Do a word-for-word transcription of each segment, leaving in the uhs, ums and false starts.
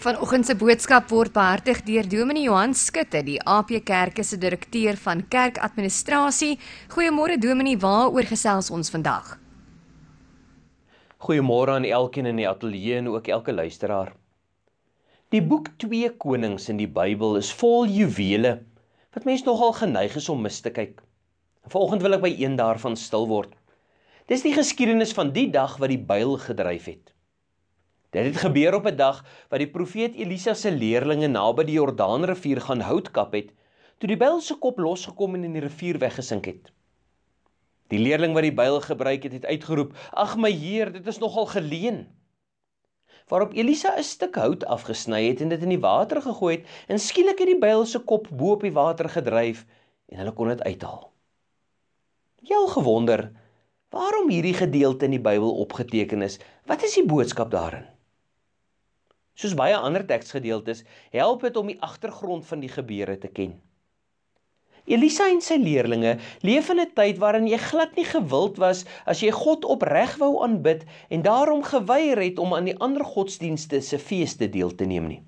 Vanoggend se boodskap word behartig deur Dominee Johan Skutte, die A P Kerke se direkteur van kerkadministrasie. Goeiemôre Dominee, waaroor gesels ons vandag? Goeiemôre aan elkeen in die ateljee en ook elke luisteraar. Die boek twee Konings in die Bybel is vol juwele, wat mens nogal geneig is om mis te kyk. Vanoggend wil ek by een daarvan stil word. Dis die geskiedenis van die dag wat die byl gedryf het. Dit het gebeur op 'n dag wat die profeet Elisa se leerlinge naby die Jordaanrivier gaan hout kap het, toe die byl se kop losgekom en in die rivier weggesink het. Die leerling wat die byl gebruik het, het uitgeroep: "Ag my Heer, dit is nogal geleen." Waarop Elisa 'n stuk hout afgesny het en dit in die water gegooi het, en skielik het die byl se kop bo op die water gedryf en hulle kon dit uithaal. Jy al gewonder waarom hierdie gedeelte in die Bybel opgeteken is? Wat is die boodskap daarin? Soos baie ander teksgedeeltes, help dit om die agtergrond van die gebeure te ken. Elisa en sy leerlinge leef in 'n tyd waarin jy glad nie gewild was as jy God opreg wou aanbid en daarom geweier het om aan die ander godsdienste se feeste deel te neem nie.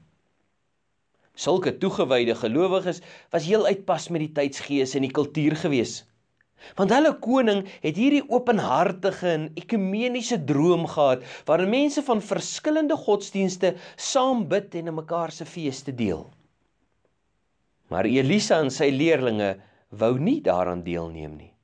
Sulke toegewyde gelowiges was heel uitpas met die tydsgees en die kultuur gewees. Want hulle koning het hierdie openhartige en ekumeniese droom gehad, waarin mense van verskillende godsdienste saam bid en in mekaar se feeste deel. Maar Elisa en sy leerlinge wou nie daaraan deelneem nie.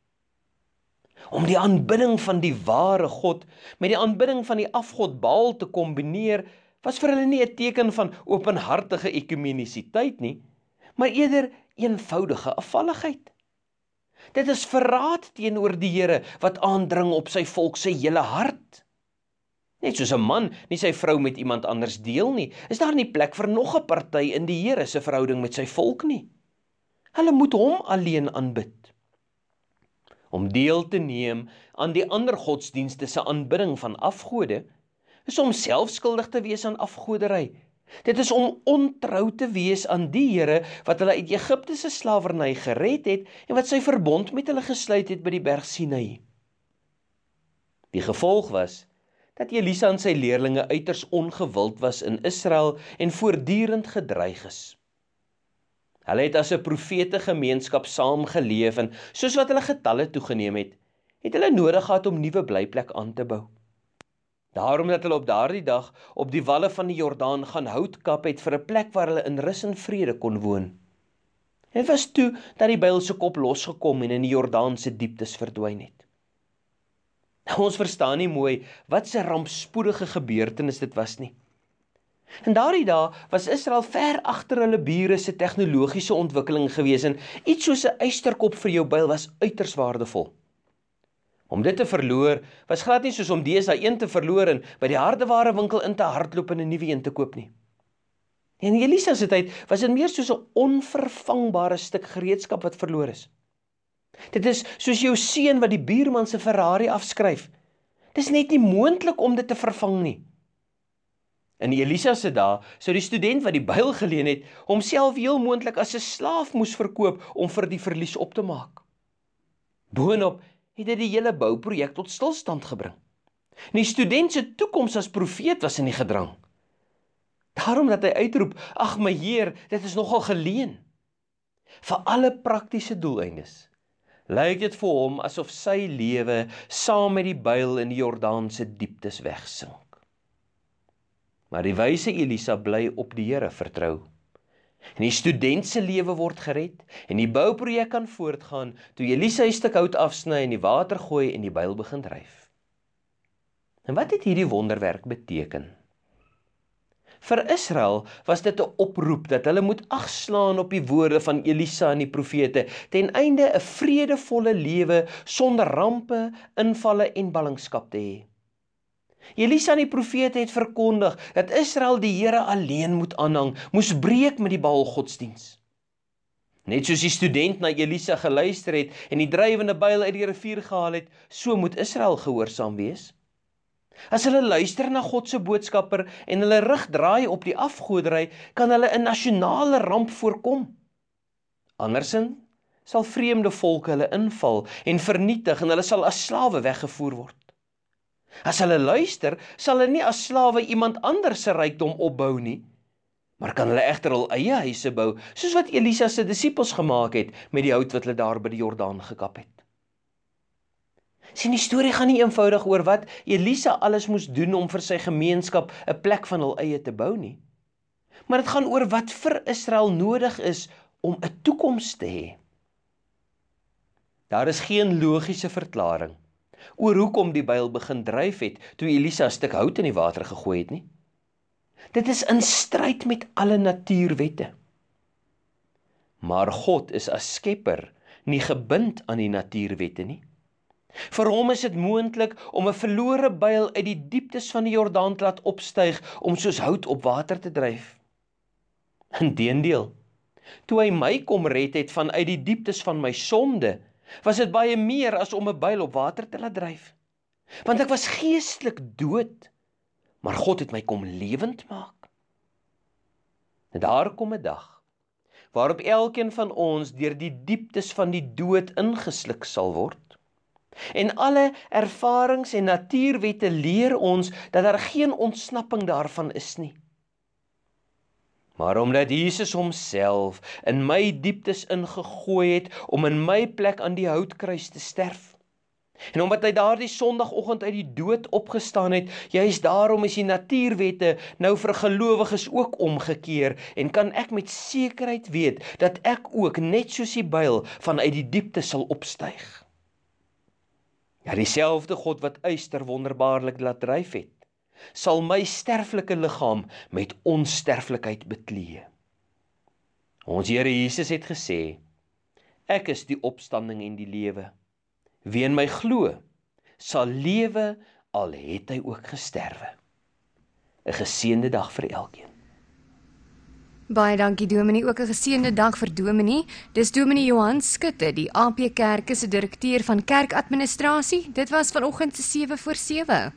Om die aanbidding van die ware God met die aanbidding van die afgod Baal te kombineer, was vir hulle nie 'n teken van openhartige ekumenisiteit nie, maar eerder eenvoudige afvalligheid. Dit is verraad teenoor die Here wat aandring op sy volk se hele hart. Net soos 'n man nie sy vrou met iemand anders deel nie, is daar nie plek vir nog 'n party in die Here se verhouding met sy volk nie. Hulle moet hom alleen aanbid. Om deel te neem aan die ander godsdienste se aanbidding van afgode, is om self skuldig te wees aan afgodery. Dit is om ontrou te wees aan die Here wat hulle uit Egipte se slawerny gered het en wat sy verbond met hulle gesluit het by die berg Sinai. Die gevolg was dat Elisa en sy leerlinge uiters ongewild was in Israel en voortdurend gedreig is. Hulle het as 'n profete gemeenskap saam geleef en soos wat hulle getalle toegeneem het, het hulle nodig gehad om nuwe blyplek aan te bou. Daarom dat hulle op daardie dag op die walle van die Jordaan gaan hout kap het vir 'n plek waar hulle in rus en vrede kon woon. Het was toe dat die byl se kop losgekom en in die Jordaan se dieptes verdwyn het. Nou, ons verstaan nie mooi wat 'n rampspoedige gebeurtenis dit was nie. En daardie dae was Israel ver agter hulle bure se tegnologiese ontwikkeling gewees en iets soos 'n eysterkop vir jou byl was uiters waardevol. Om dit te verloor was glad nie soos om deesdae een te verloor en by die hardewarewinkel in te hardloop en 'n nuwe een te koop nie. En in Elisa se tyd was dit meer soos 'n onvervangbare stuk gereedskap wat verloor is. Dit is soos jou seun wat die buurman se Ferrari afskryf. Dit is net nie moontlik om dit te vervang nie. In Elisa se dae sou die student wat die byl geleen het, homself heel moontlik as 'n slaaf moes verkoop om vir die verlies op te maak. Boonop het dit die hele bouprojek tot stilstand gebring. En die student se toekoms as profeet was in die gedrang. Daarom dat hy uitroep: "Ag my Heer, dit is nogal geleen." Vir alle praktiese doeleindes lyk dit vir hom asof sy lewe saam met die byl in die Jordaan se dieptes wegsink. Maar die wyse Elisa bly op die Here vertrou. En die student se lewe word gered en die bouprojek kan voortgaan toe Elisa 'n stuk hout afsny en die water gooi en die byl begin dryf. En wat het hierdie wonderwerk beteken? Vir Israel was dit 'n oproep dat hulle moet agslaan op die woorde van Elisa en die profete ten einde 'n vredevolle lewe sonder rampe, invalle en ballingskap te hê. Elisa en die profete het verkondig dat Israel die Here alleen moet aanhang, moes breek met die Baal godsdiens. Net soos die student na Elisa geluister het en die drywende byl uit die rivier gehaal het, so moet Israel gehoorsaam wees. As hulle luister na God se boodskapper en hulle rug draai op die afgodery, kan hulle 'n nasionale ramp voorkom. Andersins sal vreemde volke hulle inval en vernietig en hulle sal as slawe weggevoer word. As hulle luister, sal hulle nie as slawe iemand anders se rykdom opbou nie, maar kan hulle egter hul eie huise bou, soos wat Elisa se disippels gemaak het met die hout wat hulle daar by die Jordaan gekap het. Sien, die storie gaan nie eenvoudig oor wat Elisa alles moes doen om vir sy gemeenskap 'n plek van hul eie te bou nie. Maar dit gaan oor wat vir Israel nodig is om 'n toekoms te hê. Daar is geen logiese verklaring oor hoekom die byl begin dryf het toe Elisa 'n stuk hout in die water gegooi het nie. Dit is in stryd met alle natuurwette. Maar God is as skepper nie gebind aan die natuurwette nie. Vir hom is dit moontlik om 'n verlore byl uit die dieptes van die Jordaan te laat opstyg om soos hout op water te dryf. Inteendeel, toe hy my kom red het vanuit die dieptes van my sonde, was dit baie meer as om 'n byl op water te laat dryf. Want ek was geestelik dood, maar God het my kom lewend maak. Daar kom 'n dag, waarop elkeen van ons deur die dieptes van die dood ingesluk sal word. En alle ervarings en natuurwette leer ons dat daar geen ontsnapping daarvan is nie. Maar omdat Jesus homself in my dieptes ingegooi het om in my plek aan die houtkruis te sterf, en omdat hy daardie sondagoggend uit die dood opgestaan het, juist daarom is die natuurwette nou vir gelowiges ook omgekeer, en kan ek met sekerheid weet dat ek ook net soos die byl vanuit die diepte sal opstyg. Ja, dieselfde God wat yster wonderbaarlik laat dryf het, sal my sterflike liggaam met onsterflikheid beklee. Ons Here Jesus het gesê, ek is die opstanding en die lewe. Wie in my glo, sal lewe al het hy ook gesterwe. 'n Geseënde dag vir elkeen. Baie dankie Dominee, ook 'n geseënde dag vir Dominee. Dis Dominee Johan Skutte, die A P Kerke se direkteur van kerkadministrasie. Dit was vanoggend se sewe voor sewe.